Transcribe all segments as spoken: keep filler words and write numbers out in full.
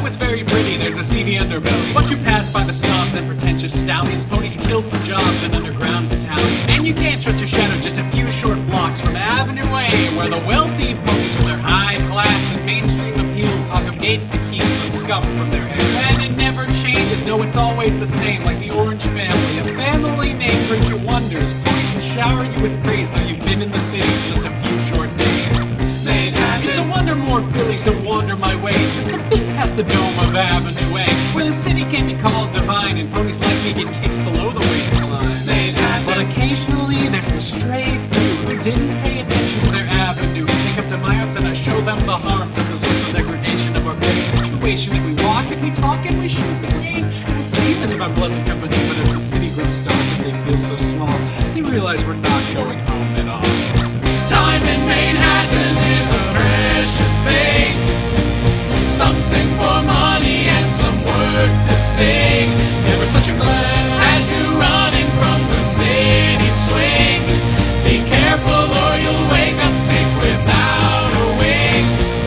though it's very pretty, there's a seedy underbelly. Once you pass by the snobs and pretentious stallions, ponies killed for jobs in underground battalions. And you can't trust your shadow just a few short blocks from Avenue A, where the wealthy ponies with their high class and mainstream appeal talk of gates to keep the scum from their hair. And it never changes, no, it's always the same, like the Orange family. A family name brings you wonders. Ponies will shower you with praise, though you've been in the city just a few short days. Manhattan. It's a wonder more Phillies don't wander my way, just a bit past the dome of Avenue A, where the city can be called divine, and ponies like me get kicks below the waistline. Manhattan. But occasionally there's the stray few who didn't pay attention to their avenue. Pick up to my arms and I show them the harms of the social degradation of our very situation. And we walk and we talk and we shoot the breeze, and we seem as if I'm pleasant company, but as the city grows dark and they feel so small, you realize we're not going home at all. Time in Manhattan is a precious thing. Some sing for money and some work to sing. Never such a glance as you running from the city swing. Be careful or you'll wake up sick without a wing.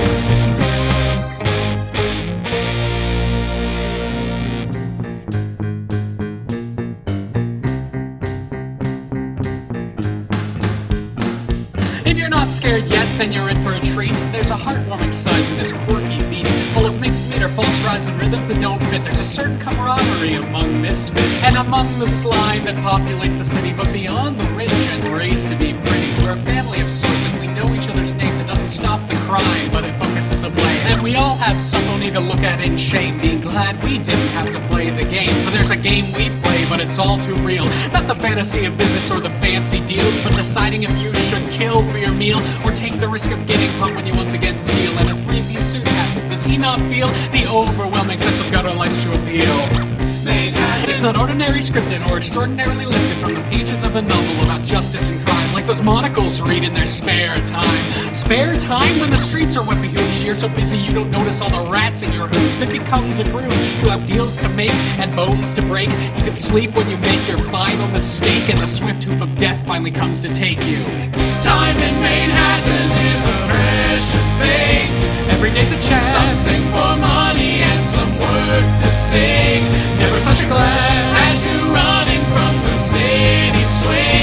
If you're not scared yet, then you're in for a treat. There's a heartwarming side to this quirky beat, full of mixed meter, false rhymes, and rhythms that don't fit. There's a certain camaraderie among misfits, and among the slime that populates the city. But beyond the rich and raised to be pretties, we're a family of sorts, and we know each other's names. It doesn't stop the crime, but it focuses the blame. And we all have someone to look at in shame, being glad we didn't have to play the game. For there's a game we play, but it's all too real. Not the fantasy of business or the fancy deals, but deciding if you should kill for your meal or take the risk of getting caught when you once again steal. And a three-piece suit passes, does he not feel the overwhelming sense of gutter life's true appeal? Manhattan. It's not ordinary scripted or extraordinarily lifted from the pages of a novel about justice and crime, like those monocles read in their spare time. Spare time when the streets are what we do. You're so busy you don't notice all the rats in your hooves. It becomes a groove. You have deals to make and bones to break. You can sleep when you make your final mistake, and the swift hoof of death finally comes to take you. Time in Manhattan is a precious thing. Every day's a chance. Some sing for money and some work to sing. Never such a glance as you running from the city swing.